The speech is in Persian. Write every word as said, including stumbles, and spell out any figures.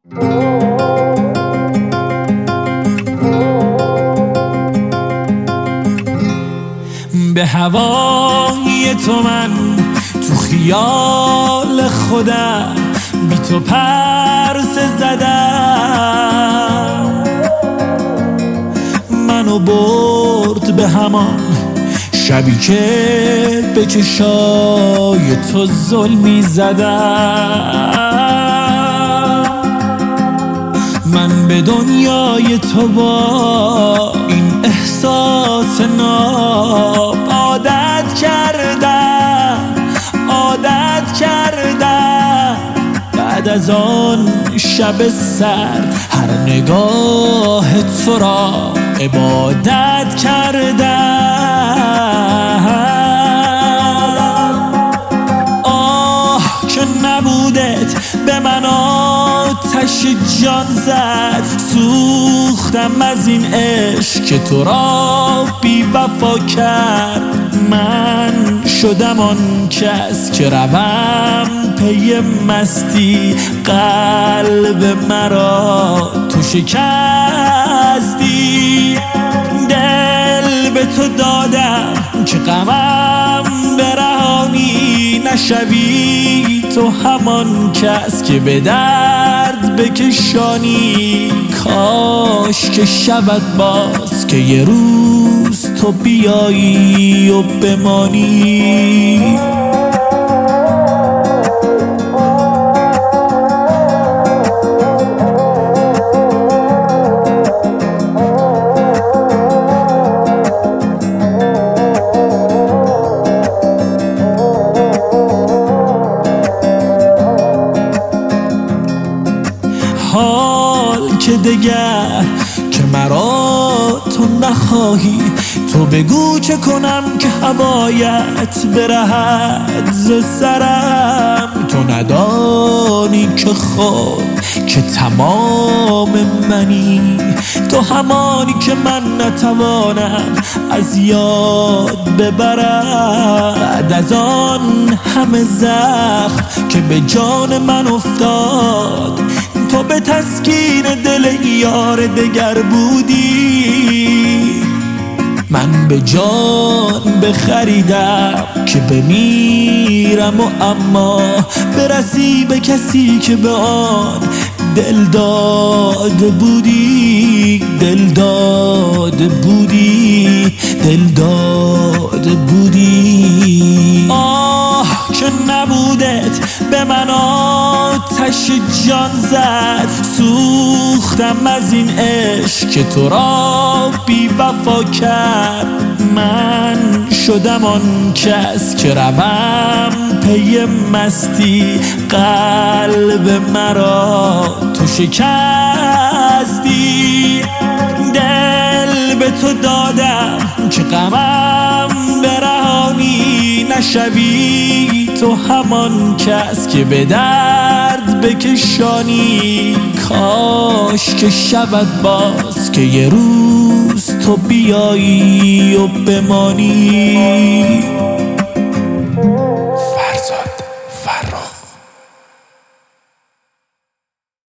به هوای تو من تو خیال خودم بی تو پرسه زدم، منو برد به همان شبی که به چشای تو ظلمی زدم. من به دنیای تو با این احساس ناب عادت کردم عادت کردم. بعد از آن شب سرد هر نگاه تو را عبادت کردم. آه که نبودت به من آتش جان زد، سوختم از این عشق که تو را بی وفا کرد. من شدم آن کس که روم پی مستی، قلب مرا تو شکستی. دل به تو دادم که غمم برهانی، نشوی تو همان کس که به درد بکشانی. کاش که شود باز که یه روز تو بیایی و بمانی. حال که دگر که مرا تو نخواهی، تو بگو چه کنم که هوایت برهد ز سرم. تو ندانی که خود که تمام منی، تو همانی که من نتوانم از یاد ببرم. بعد از آن همه زخم که به جان من افتاد، تو به تسکین دل یار دگر بودی. من به جان بخریدم که بمیرم و اما برسی به کسی که به آن دل داده بودی. دل داده بودی دل داده بودی. آه که نبودت به من آتش جان زد، سوختم از این عشق که تو را بی وفا کرد. من شدم آن کس که روم پی مستی، قلب مرا تو شکستی. دل به تو دادم که غمم برهانی، نشوی تو همان کس که به درد بکشانی. کاش که شود باز که یه روز تو بیایی و بمانی.